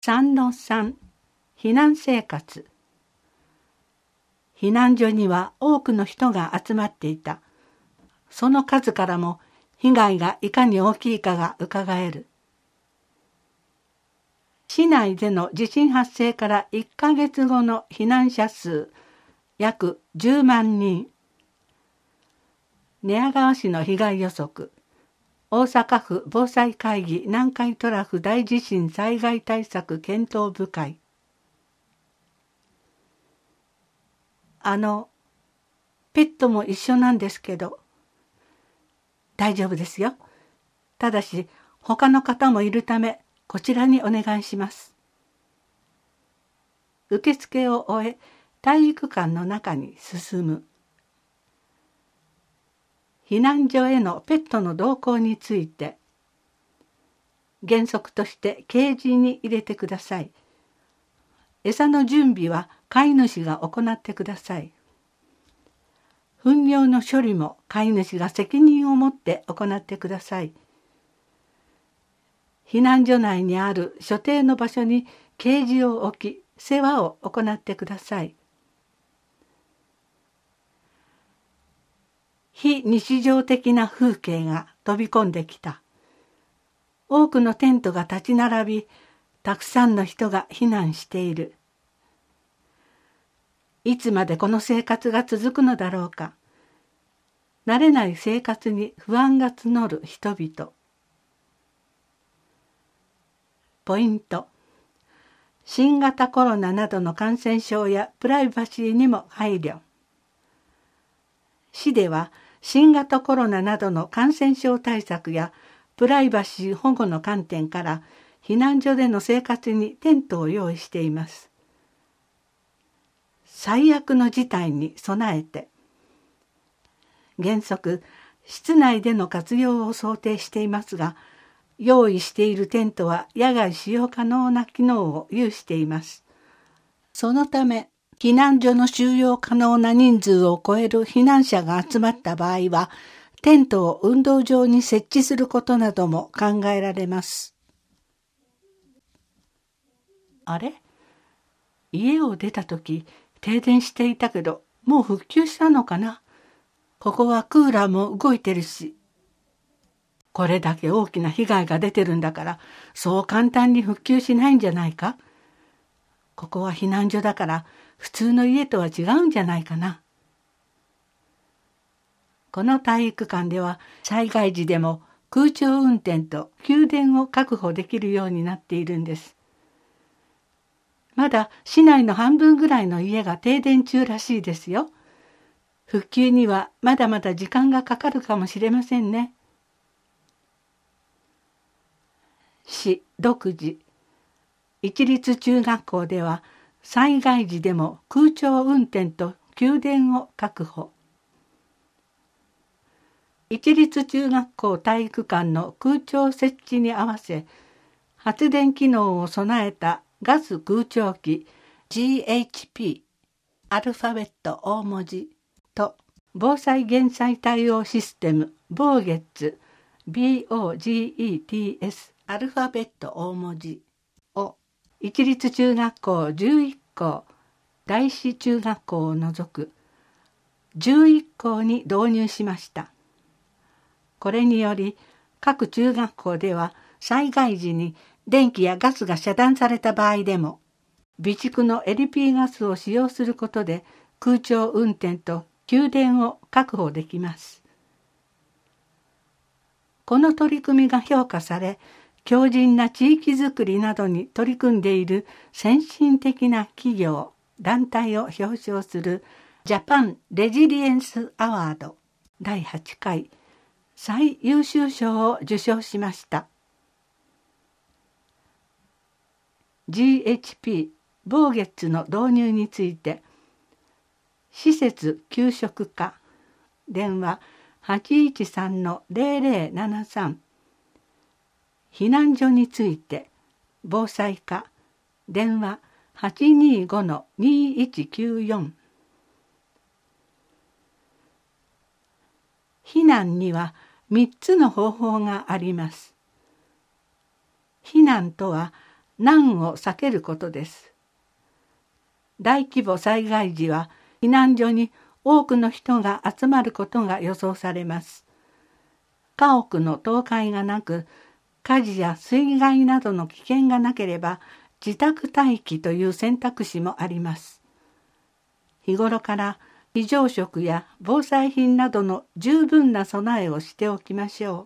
3-3避難生活。避難所には多くの人が集まっていた。その数からも被害がいかに大きいかがうかがえる。市内での地震発生から1ヶ月後の避難者数約10万人。寝屋川市の被害予測。大阪府防災会議南海トラフ大地震災害対策検討部会。ペットも一緒なんですけど。大丈夫ですよ。ただし他の方もいるためこちらにお願いします。受付を終え体育館の中に進む。避難所へのペットの同行について、原則としてケージに入れてください。餌の準備は飼い主が行ってください。糞尿の処理も飼い主が責任を持って行ってください。避難所内にある所定の場所にケージを置き、世話を行ってください。非日常的な風景が飛び込んできた。多くのテントが立ち並び、たくさんの人が避難している。いつまでこの生活が続くのだろうか。慣れない生活に不安が募る人々。ポイント。新型コロナなどの感染症やプライバシーにも配慮。市では新型コロナなどの感染症対策やプライバシー保護の観点から避難所での生活にテントを用意しています。最悪の事態に備えて、原則室内での活用を想定していますが、用意しているテントは野外使用可能な機能を有しています。そのため、避難所の収容可能な人数を超える避難者が集まった場合は、テントを運動場に設置することなども考えられます。あれ？家を出たとき停電していたけど、もう復旧したのかな？ここはクーラーも動いてるし。これだけ大きな被害が出てるんだから、そう簡単に復旧しないんじゃないか？ここは避難所だから、普通の家とは違うんじゃないかな。この体育館では災害時でも空調運転と給電を確保できるようになっているんです。まだ市内の半分ぐらいの家が停電中らしいですよ。復旧にはまだまだ時間がかかるかもしれませんね。市独自。一律中学校では災害時でも空調運転と給電を確保。一律中学校体育館の空調設置に合わせ、発電機能を備えたガス空調機 GHP アルファベット大文字と防災減災対応システムボーゲッツ BOGETS アルファベット大文字を一律中学校11校、第四中学校を除く11校に導入しました。これにより各中学校では災害時に電気やガスが遮断された場合でも備蓄の LP ガスを使用することで空調運転と給電を確保できます。この取り組みが評価され、強靭な地域づくりなどに取り組んでいる先進的な企業、団体を表彰するジャパンレジリエンスアワード第8回最優秀賞を受賞しました。GHP ボーゲッツの導入について、施設給食課電話 813-0073 避難所について防災課電話 825-2194 避難には3つの方法があります。避難とは難を避けることです。大規模災害時は避難所に多くの人が集まることが予想されます。家屋の倒壊がなく、火事や水害などの危険がなければ自宅待機という選択肢もあります。日頃から非常食や防災品などの十分な備えをしておきましょ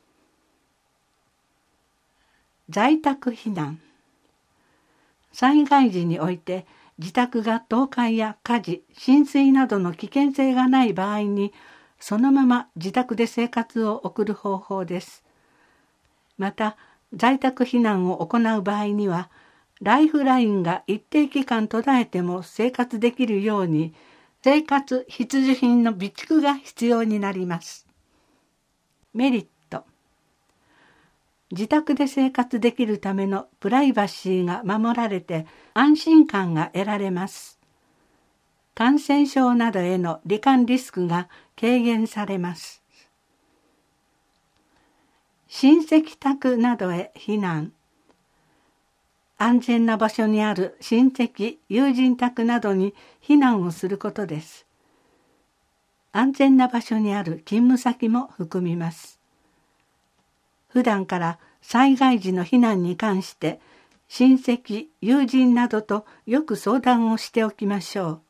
う。在宅避難。災害時において自宅が倒壊や火事、浸水などの危険性がない場合に、そのまま自宅で生活を送る方法です。また、在宅避難を行う場合には、ライフラインが一定期間途絶えても生活できるように、生活必需品の備蓄が必要になります。メリット。自宅で生活できるためのプライバシーが守られて安心感が得られます。感染症などへの罹患リスクが軽減されます。親戚宅などへ避難。安全な場所にある親戚、友人宅などに避難をすることです。安全な場所にある勤務先も含みます。普段から災害時の避難に関して親戚、友人などとよく相談をしておきましょ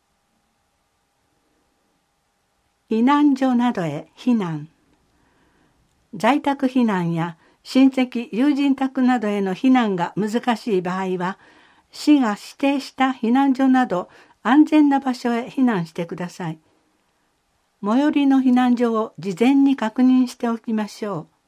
う。避難所などへ避難。在宅避難や親戚、友人宅などへの避難が難しい場合は、市が指定した避難所など安全な場所へ避難してください。最寄りの避難所を事前に確認しておきましょう。